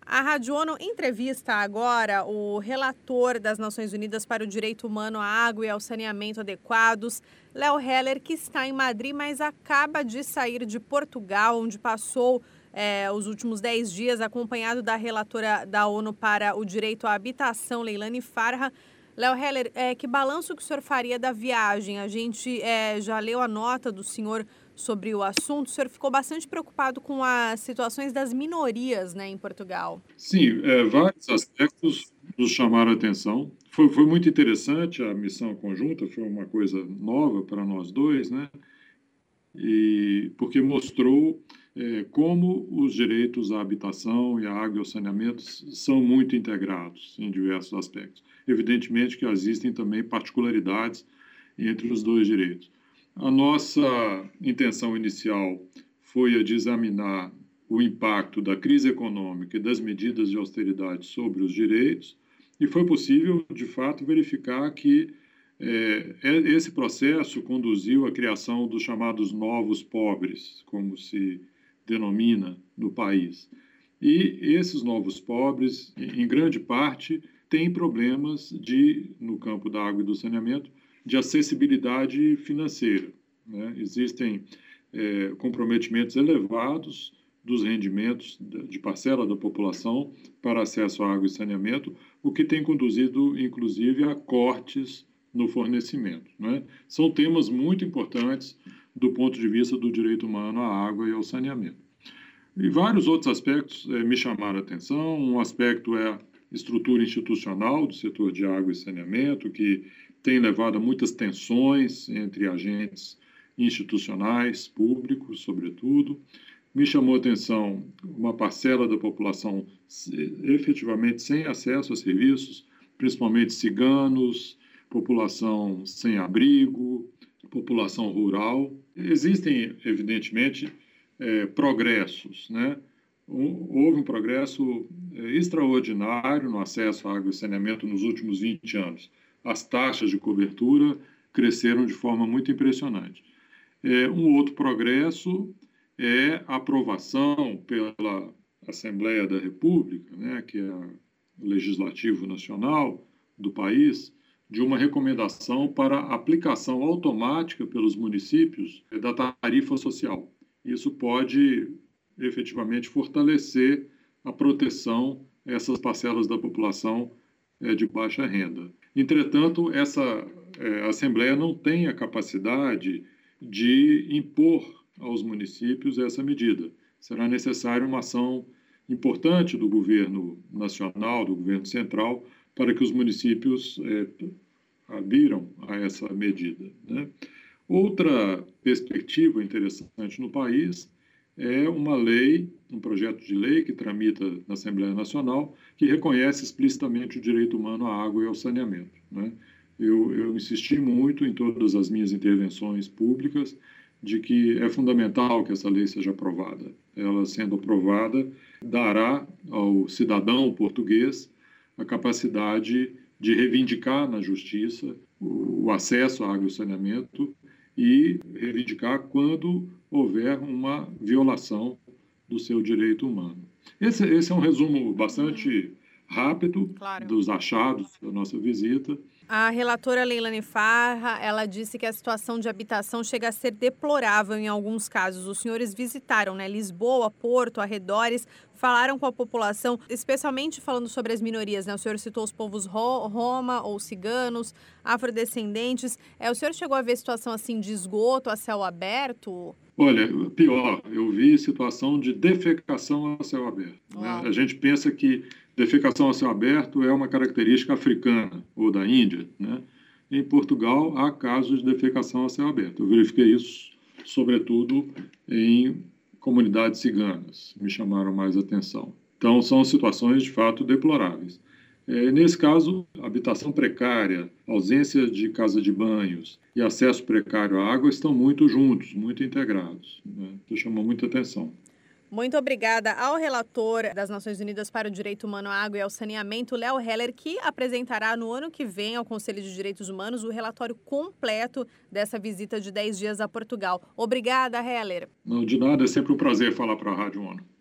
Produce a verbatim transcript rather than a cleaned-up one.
A Rádio ONU entrevista agora o relator das Nações Unidas para o Direito Humano à Água e ao Saneamento Adequados, Léo Heller, que está em Madrid, mas acaba de sair de Portugal, onde passou é, os últimos dez dias acompanhado da relatora da ONU para o Direito à Habitação, Leilani Farha. Léo Heller, é, que balanço que o senhor faria da viagem? A gente é, já leu a nota do senhor sobre o assunto. O senhor ficou bastante preocupado com as situações das minorias, né, em Portugal. Sim, é, vários aspectos nos chamaram a atenção. Foi, foi muito interessante a missão conjunta, foi uma coisa nova para nós dois, né? E porque mostrou é, como os direitos à habitação e à água e ao saneamento são muito integrados em diversos aspectos. Evidentemente que existem também particularidades entre os dois direitos. A nossa intenção inicial foi a de examinar o impacto da crise econômica e das medidas de austeridade sobre os direitos, e foi possível, de fato, verificar que é, esse processo conduziu à criação dos chamados novos pobres, como se denomina no país. E esses novos pobres, em grande parte, têm problemas de, no campo da água e do saneamento, de acessibilidade financeira, né? Existem é, comprometimentos elevados dos rendimentos de parcela da população para acesso à água e saneamento, o que tem conduzido, inclusive, a cortes no fornecimento, né? São temas muito importantes do ponto de vista do direito humano à água e ao saneamento. E vários outros aspectos é, me chamaram a atenção. Um aspecto é a estrutura institucional do setor de água e saneamento, que tem levado a muitas tensões entre agentes institucionais, públicos, sobretudo. Me chamou a atenção uma parcela da população efetivamente sem acesso a serviços, principalmente ciganos, população sem abrigo, população rural. Existem, evidentemente, é, progressos, né? Houve um progresso extraordinário no acesso à água e saneamento nos últimos vinte anos. As taxas de cobertura cresceram de forma muito impressionante. É, um outro progresso é a aprovação pela Assembleia da República, né, que é o Legislativo Nacional do país, de uma recomendação para aplicação automática pelos municípios da tarifa social. Isso pode efetivamente fortalecer a proteção a essas parcelas da população é, de baixa renda. Entretanto, essa é, Assembleia não tem a capacidade de impor aos municípios essa medida. Será necessária uma ação importante do governo nacional, do governo central, para que os municípios é, abiram a essa medida, né? Outra perspectiva interessante no país é uma lei, um projeto de lei que tramita na Assembleia Nacional, que reconhece explicitamente o direito humano à água e ao saneamento, né? Eu, eu insisti muito em todas as minhas intervenções públicas de que é fundamental que essa lei seja aprovada. Ela, sendo aprovada, dará ao cidadão português a capacidade de reivindicar na justiça o, o acesso à água e ao saneamento e reivindicar quando houver uma violação do seu direito humano. Esse, esse é um resumo bastante rápido, claro, dos achados da nossa visita. A relatora Leilani Farha, ela disse que a situação de habitação chega a ser deplorável em alguns casos. Os senhores visitaram, né, Lisboa, Porto, arredores, falaram com a população, especialmente falando sobre as minorias, né? O senhor citou os povos ro- roma ou ciganos, afrodescendentes. É, o senhor chegou a ver situação assim de esgoto a céu aberto? Olha, pior, eu vi situação de defecação a céu aberto, né? A gente pensa que defecação a céu aberto é uma característica africana ou da Índia, né? Em Portugal, há casos de defecação a céu aberto. Eu verifiquei isso, sobretudo, em comunidades ciganas, me chamaram mais atenção. Então, são situações, de fato, deploráveis. É, nesse caso, habitação precária, ausência de casa de banhos e acesso precário à água estão muito juntos, muito integrados, né? Isso chamou muita atenção. Muito obrigada ao relator das Nações Unidas para o Direito Humano à Água e ao Saneamento, Léo Heller, que apresentará no ano que vem ao Conselho de Direitos Humanos o relatório completo dessa visita de dez dias a Portugal. Obrigada, Heller. Não, de nada, é sempre um prazer falar para a Rádio ONU.